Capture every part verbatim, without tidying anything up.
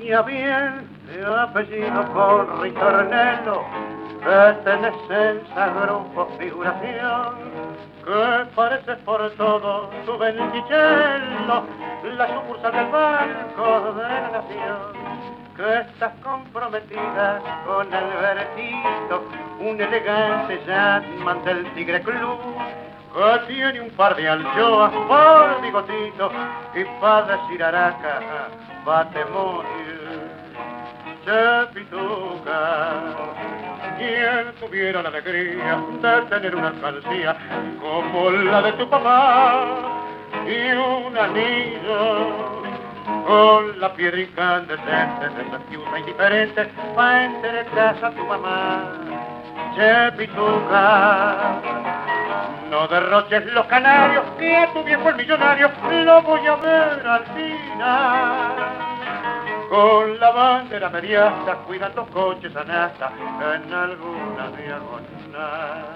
niña bien de apellido por ritornello, que tenés esa grupo figuración, que pareces por todo tu Benticello, la sucursal del Banco de la Nación, que estás comprometida con Albertito, un elegante Jatman del Tigre Club, que tiene un par de anchoas por bigotito y para decir araca va a morir. Che pituca, quien tuviera la alegría de tener una alcancía como la de tu papá y un anillo con la piedra incandescente de esa que usa indiferente pa' entre casa a tu mamá. Che pituca, no derroches los canarios, que a tu viejo el millonario lo voy a ver al final. Con la bandera mediasta, cuidando coches anasta en alguna diagonal.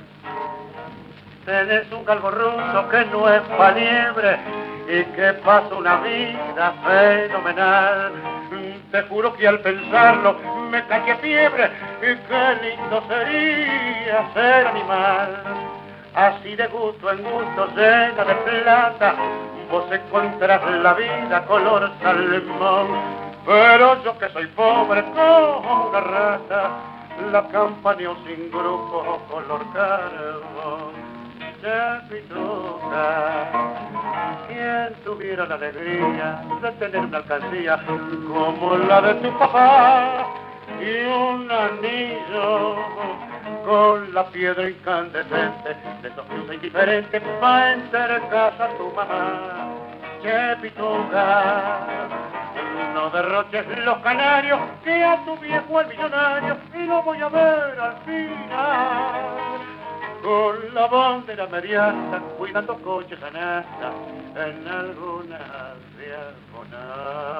Tenés un calvo ruso que no es pa' liebre y que pasa una vida fenomenal. Te juro que al pensarlo me cae fiebre y qué lindo sería ser animal. Así de gusto en gusto llena de plata, vos encontrás la vida color salmón. Pero yo que soy pobre como una rata, la campaneo sin grupo color carbón. Che pituca, quien tuviera la alegría de tener una alcancía como la de tu papá y un anillo con la piedra incandescente de esos que usa indiferente pa' entrar casa a tu mamá. Che pituca, no derroches los canarios, que a tu viejo el millonario y lo voy a ver al final. Con la bandera mediasta, cuidando coches anasta en alguna diagonal.